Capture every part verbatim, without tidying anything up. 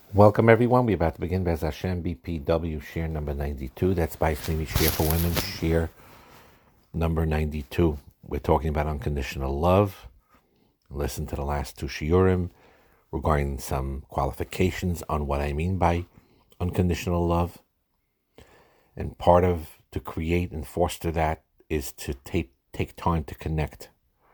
Welcome, everyone. We're about to begin Bez Hashem B P W share number ninety-two. That's by Slimy Share for Women, share number ninety-two. We're talking about unconditional love. Listen to the last two shiurim regarding some qualifications on what I mean by unconditional love. And part of to create and foster that is to take take time to connect.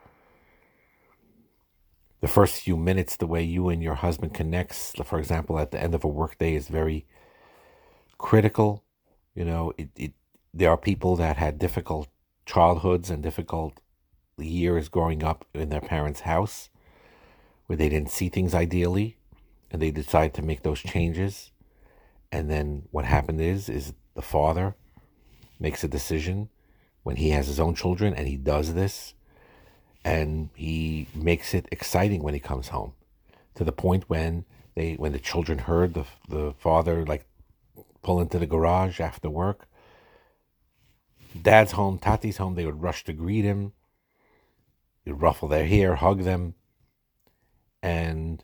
The first few minutes, the way you and your husband connects, for example, at the end of a workday, is very critical. You know, it, it there are people that had difficult childhoods and difficult years growing up in their parents' house where they didn't see things ideally, and they decided to make those changes. And then what happened is, is the father makes a decision when he has his own children, and he does this, and he makes it exciting when he comes home, to the point when they, when the children heard the the father like pull into the garage after work, dad's home, Tati's home, they would rush to greet him, they'd ruffle their hair, hug them, and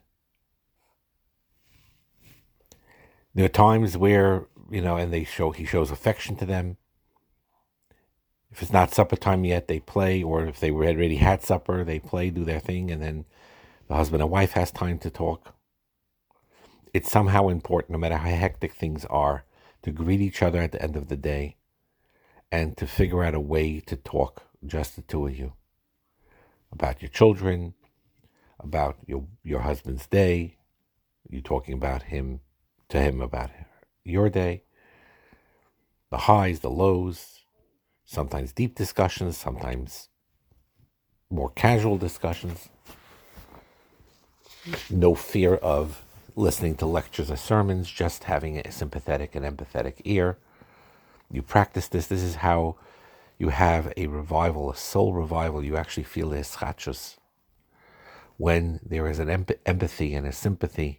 there are times where, you know, and they show he shows affection to them. If it's not supper time yet, they play, or if they already had supper, they play, do their thing, and then the husband and wife has time to talk. It's somehow important, no matter how hectic things are, to greet each other at the end of the day and to figure out a way to talk, just the two of you, about your children, about your your husband's day, you talking about him to him about your day, the highs, the lows, sometimes deep discussions, sometimes more casual discussions. No fear of listening to lectures or sermons, just having a sympathetic and empathetic ear. You practice this. This is how you have a revival, a soul revival. You actually feel the eschatzus when there is an emp- empathy and a sympathy.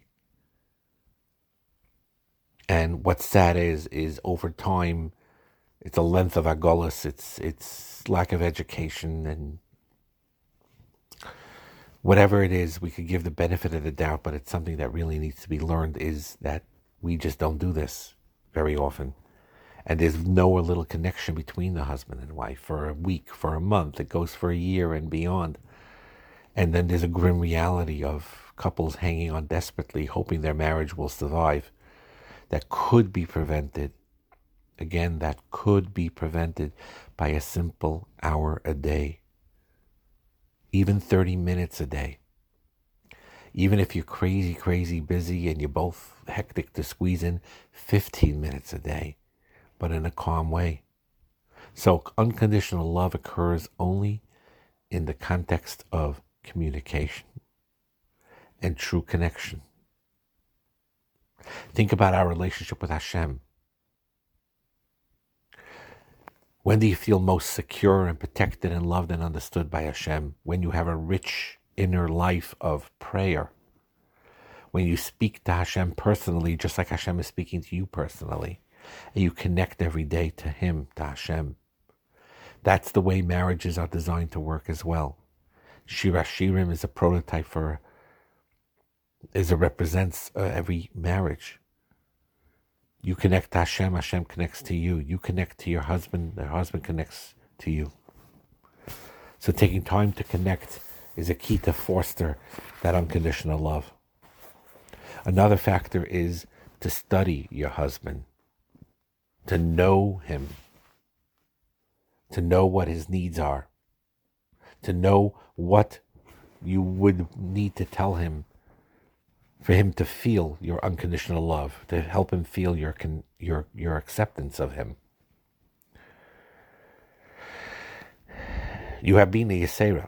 And what's sad is, is over time, it's a length of agolus, it's it's lack of education, and whatever it is, we could give the benefit of the doubt, but it's something that really needs to be learned, is that we just don't do this very often. And there's no little connection between the husband and wife for a week, for a month. It goes for a year and beyond. And then there's a grim reality of couples hanging on desperately, hoping their marriage will survive. That could be prevented. Again, that could be prevented by a simple hour a day. Even thirty minutes a day. Even if you're crazy, crazy busy and you're both hectic to squeeze in, fifteen minutes a day, but in a calm way. So unconditional love occurs only in the context of communication and true connection. Think about our relationship with Hashem. When do you feel most secure and protected and loved and understood by Hashem? When you have a rich inner life of prayer. When you speak to Hashem personally, just like Hashem is speaking to you personally. And you connect every day to Him, to Hashem. That's the way marriages are designed to work as well. Shir HaShirim is a prototype for, is a represents uh, every marriage. You connect to Hashem, Hashem connects to you. You connect to your husband, the husband connects to you. So taking time to connect is a key to foster that unconditional love. Another factor is to study your husband, to know him, to know what his needs are, to know what you would need to tell him for him to feel your unconditional love, to help him feel your con- your your acceptance of him. You have been a Yisera.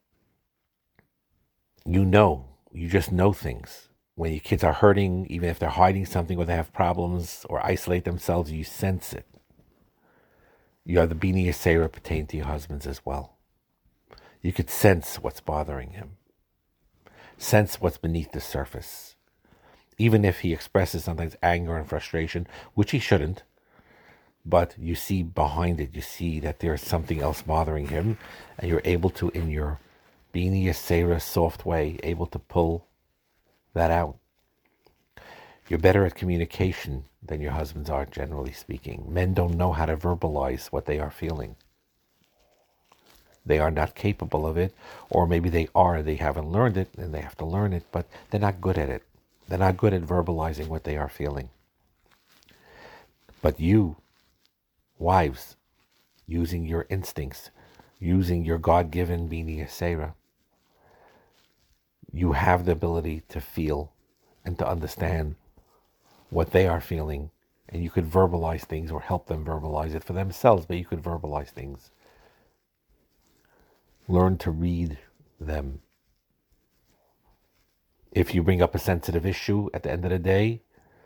You know, you just know things. When your kids are hurting, even if they're hiding something or they have problems or isolate themselves, you sense it. You have the Bini Yisera pertain to your husbands as well. You could sense what's bothering him. Sense what's beneath the surface. Even if he expresses sometimes anger and frustration, which he shouldn't, but you see behind it, you see that there's something else bothering him, and you're able to, in your Bini Yisera soft way, able to pull that out. You're better at communication than your husbands are, generally speaking. Men don't know how to verbalize what they are feeling. They are not capable of it, or maybe they are, they haven't learned it, and they have to learn it, but they're not good at it. They're not good at verbalizing what they are feeling. But you, wives, using your instincts, using your God-given Bini Yasera, you have the ability to feel and to understand what they are feeling, and you could verbalize things or help them verbalize it for themselves, but you could verbalize things. Learn to read them. If you bring up a sensitive issue at the end of the day,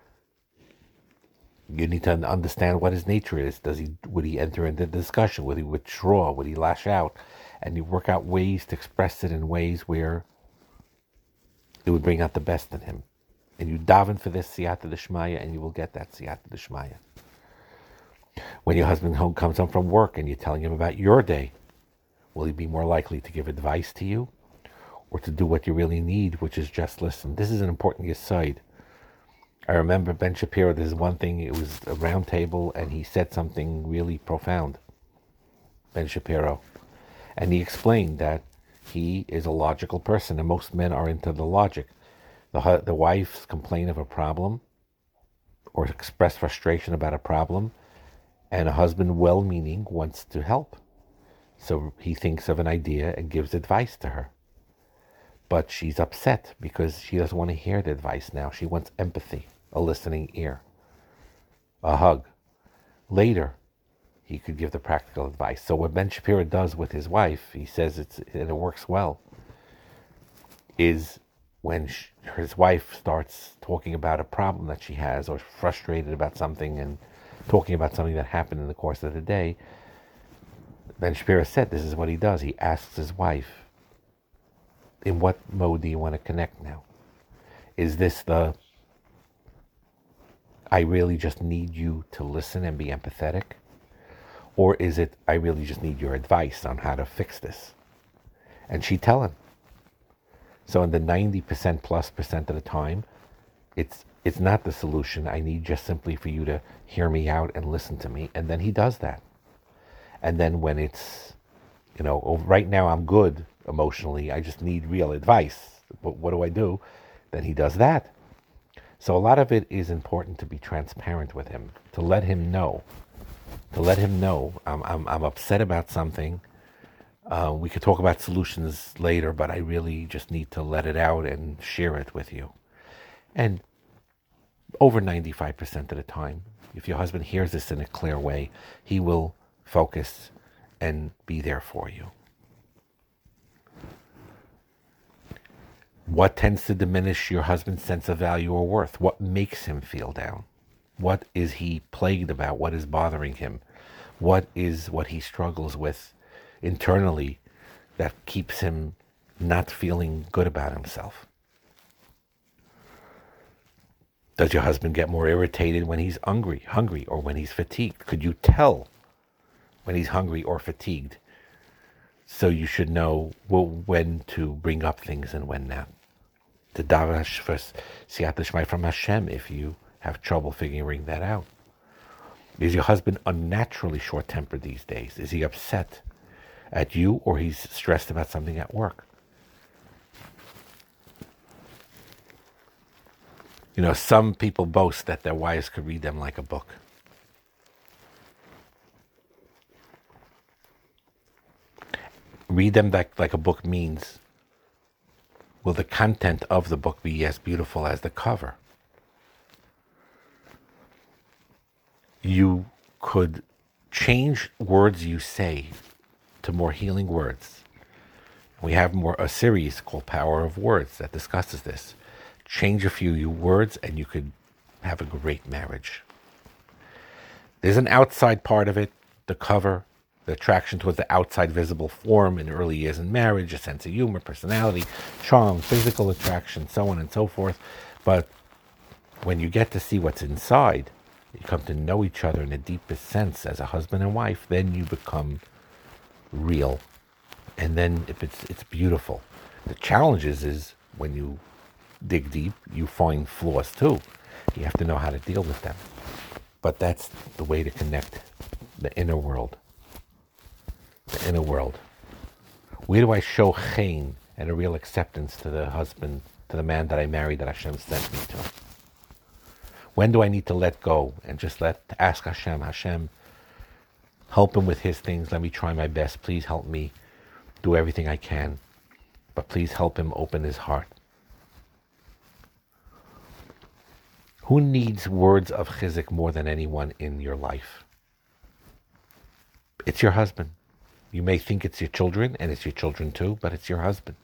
you need to understand what his nature is. Does he, would he enter into discussion? Would he withdraw? Would he lash out? And you work out ways to express it in ways where it would bring out the best in him. And you daven for this siyata d'shmaya, and you will get that siyata d'shmaya. When your husband home comes home from work and you're telling him about your day, will he be more likely to give advice to you or to do what you really need, which is just listen? This is an important aside. I remember Ben Shapiro, there's one thing, it was a round table, and he said something really profound, Ben Shapiro. And he explained that he is a logical person, and most men are into the logic. The, the wives complain of a problem or express frustration about a problem, and a husband, well-meaning, wants to help. So he thinks of an idea and gives advice to her. But she's upset because she doesn't want to hear the advice now. She wants empathy, a listening ear, a hug. Later, he could give the practical advice. So what Ben Shapiro does with his wife, he says it's and it works well, is when she, his wife starts talking about a problem that she has or frustrated about something and talking about something that happened in the course of the day, Ben Shapiro said this is what he does. He asks his wife, in what mode do you want to connect now? Is this the, I really just need you to listen and be empathetic? Or is it, I really just need your advice on how to fix this? And she tell him. So in the ninety percent plus percent of the time, it's it's not the solution. I need just simply for you to hear me out and listen to me. And then he does that. And then when it's, you know, oh, right now I'm good emotionally, I just need real advice. But what do I do? Then he does that. So a lot of it is important to be transparent with him, to let him know, to let him know I'm I'm, I'm upset about something. Uh, we could talk about solutions later, but I really just need to let it out and share it with you. And over ninety-five percent of the time, if your husband hears this in a clear way, he will focus and be there for you. What tends to diminish your husband's sense of value or worth? What makes him feel down? What is he plagued about? What is bothering him? What is what he struggles with internally that keeps him not feeling good about himself? Does your husband get more irritated when he's hungry, hungry, or when he's fatigued? Could you tell when he's hungry or fatigued? So you should know when to bring up things and when not. To daven for siyata d'shmaya from Hashem if you have trouble figuring that out. Is your husband unnaturally short-tempered these days? Is he upset at you, or he's stressed about something at work? You know, some people boast that their wives could read them like a book. Read them like, like a book means, will the content of the book be as beautiful as the cover? You could change words you say to more healing words. We have more a series called Power of Words that discusses this. Change a few words and you could have a great marriage. There's an outside part of it, the cover, the attraction towards the outside visible form in early years in marriage, a sense of humor, personality, charm, physical attraction, so on and so forth. But when you get to see what's inside, you come to know each other in the deepest sense as a husband and wife, then you become real. And then if it's it's beautiful. The challenge is, is when you dig deep, you find flaws too. You have to know how to deal with them. But that's the way to connect the inner world. The inner world. Where do I show chen and a real acceptance to the husband, to the man that I married, that Hashem sent me to? When do I need to let go and just let ask Hashem, Hashem, help him with his things. Let me try my best. Please help me do everything I can. But please help him open his heart. Who needs words of chizuk more than anyone in your life? It's your husband. You may think it's your children, and it's your children too, but it's your husband.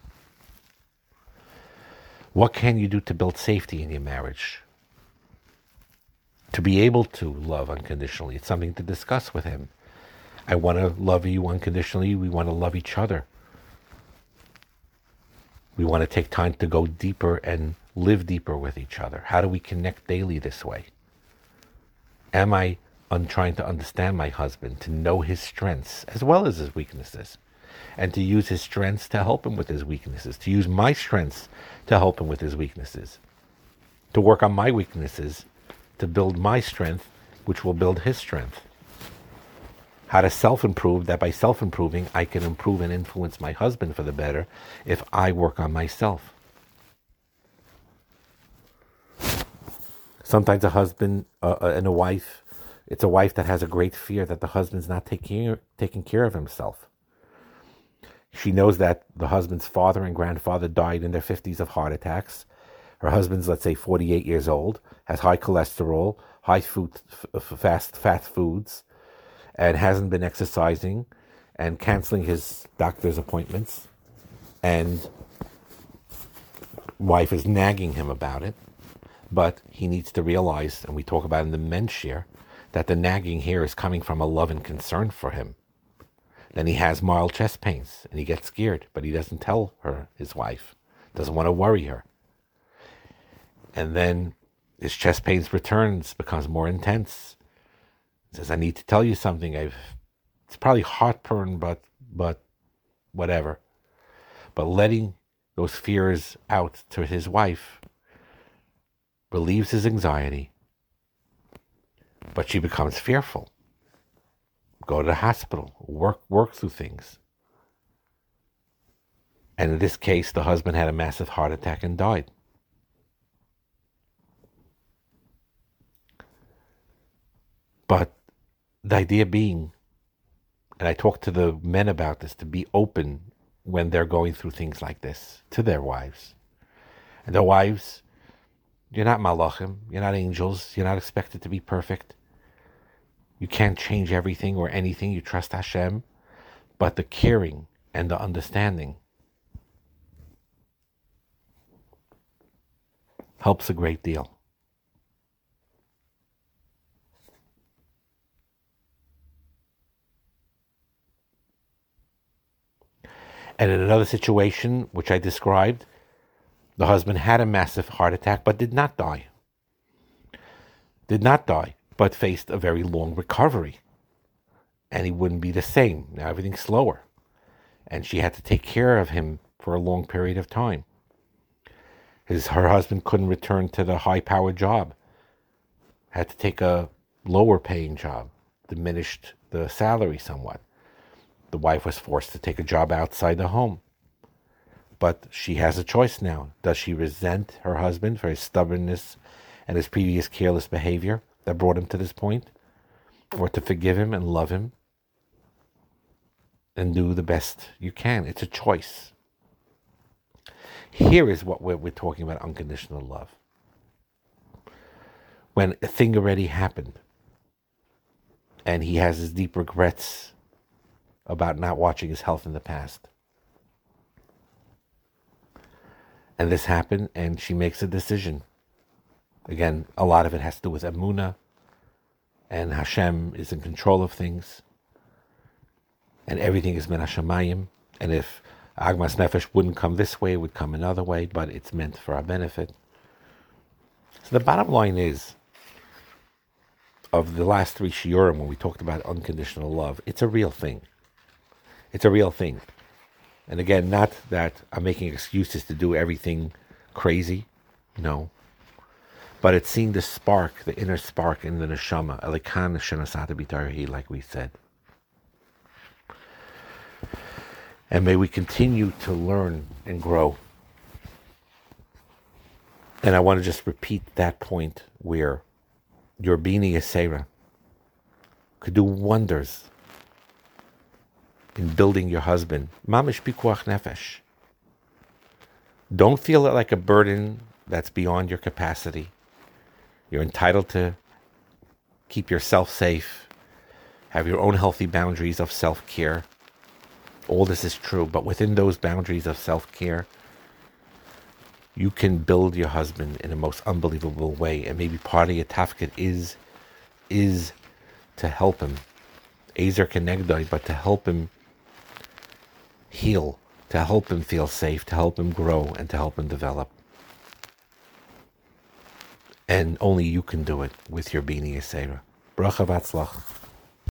What can you do to build safety in your marriage? To be able to love unconditionally. It's something to discuss with him. I want to love you unconditionally. We want to love each other. We want to take time to go deeper and live deeper with each other. How do we connect daily this way? Am I on trying to understand my husband, to know his strengths as well as his weaknesses, and to use his strengths to help him with his weaknesses, to use my strengths to help him with his weaknesses, to work on my weaknesses, to build my strength, which will build his strength. How to self-improve, that by self-improving, I can improve and influence my husband for the better if I work on myself. Sometimes a husband uh, and a wife, it's a wife that has a great fear that the husband's not taking, taking care of himself. She knows that the husband's father and grandfather died in their fifties of heart attacks. Her husband's, let's say, forty-eight years old, has high cholesterol, high food, f- fast fat foods, and hasn't been exercising and canceling his doctor's appointments. And wife is nagging him about it. But he needs to realize, and we talk about in the men's share, that the nagging here is coming from a love and concern for him. Then he has mild chest pains, and he gets scared, but he doesn't tell her, his wife, doesn't want to worry her. And then his chest pains returns, becomes more intense. He says, I need to tell you something. I've, it's probably heartburn, but but whatever. But letting those fears out to his wife relieves his anxiety, but she becomes fearful. Go to the hospital, work work through things. And in this case, the husband had a massive heart attack and died. But the idea being, and I talk to the men about this, to be open when they're going through things like this to their wives. And their wives, you're not malachim, you're not angels, you're not expected to be perfect. You can't change everything or anything, you trust Hashem. But the caring and the understanding helps a great deal. And in another situation, which I described, the husband had a massive heart attack, but did not die. Did not die, but faced a very long recovery. And he wouldn't be the same. Now everything's slower. And she had to take care of him for a long period of time. His, her husband couldn't return to the high-powered job. Had to take a lower-paying job. Diminished the salary somewhat. The wife was forced to take a job outside the home. But she has a choice now. Does she resent her husband for his stubbornness and his previous careless behavior that brought him to this point? Or to forgive him and love him and do the best you can? It's a choice. Here is what we're, we're talking about, unconditional love. When a thing already happened and he has his deep regrets about not watching his health in the past. And this happened, and she makes a decision. Again, a lot of it has to do with Emunah, and Hashem is in control of things, and everything is min hashamayim. And if Agmas Nefesh wouldn't come this way, it would come another way, but it's meant for our benefit. So the bottom line is, of the last three shiurim, when we talked about unconditional love, it's a real thing. It's a real thing. And again, not that I'm making excuses to do everything crazy. No. But it's seeing the spark, the inner spark in the neshama, elikan shenasata b'tarhi, like we said. And may we continue to learn and grow. And I want to just repeat that point where your Bini Yisera could do wonders in building your husband. Mamish pikuach nefesh. Don't feel it like a burden that's beyond your capacity. You're entitled to keep yourself safe, have your own healthy boundaries of self-care. All this is true, but within those boundaries of self-care, you can build your husband in a most unbelievable way. And maybe part of your tafkid is, is to help him. Ezer kenegdoi, but to help him heal, to help him feel safe, to help him grow, and to help him develop. And only you can do it with your Bini Yisera. Bracha v'atzlach.